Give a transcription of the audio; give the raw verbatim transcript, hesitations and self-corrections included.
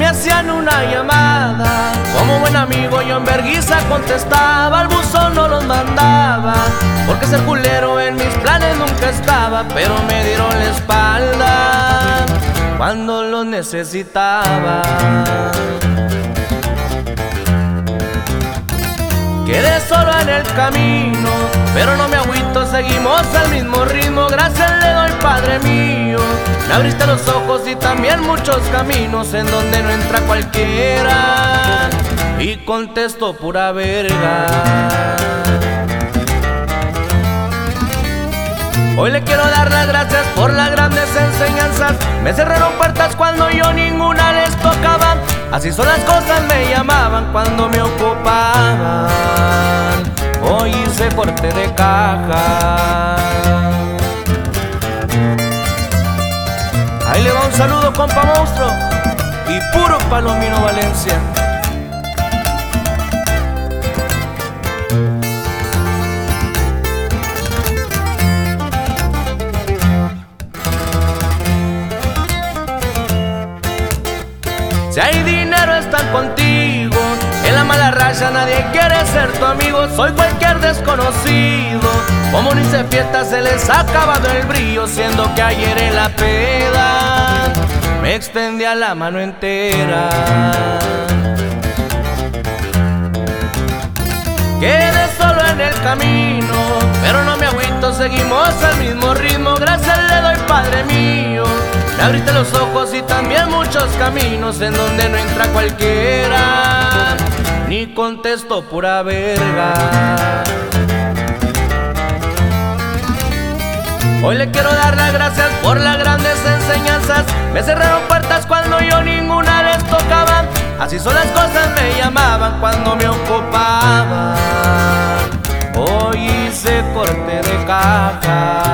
me hacían una llamada, como buen amigo yo en vergüenza contestaba. Al buzón no los mandaba, porque ser culero en mis planes nunca estaba. Pero me dieron la espalda cuando los necesitaba. Quedé solo en el camino, pero no me agüito, seguimos al mismo ritmo. Gracias le doy, Padre mío, me abriste los ojos y también muchos caminos en donde no entra cualquiera. Y contesto pura verga. Hoy le quiero dar las gracias por las grandes enseñanzas. Me cerraron puertas cuando yo ninguna les tocaba. Así son las cosas, me llamaban cuando me ocupaban. Hoy hice corte de caja. Ahí le va un saludo, compa monstruo, y puro Palomino Valencia. Si hay dinero están contigo, en la mala racha nadie quiere ser tu amigo. Soy cualquier desconocido, como ni se fiesta se les ha acabado el brillo. Siendo que ayer en la peda me extendía la mano entera. Quedé solo en el camino, pero no me agüito, seguimos al mismo ritmo. Gracias le doy, Padre mío, me abriste los ojos y también muchos caminos en donde no entra cualquiera. Ni contesto pura verga. Hoy le quiero dar las gracias por las grandes enseñanzas. Me cerraron puertas cuando yo ninguna les tocaba. Así son las cosas, me llamaban cuando me ocupaban. Hoy hice corte de caja.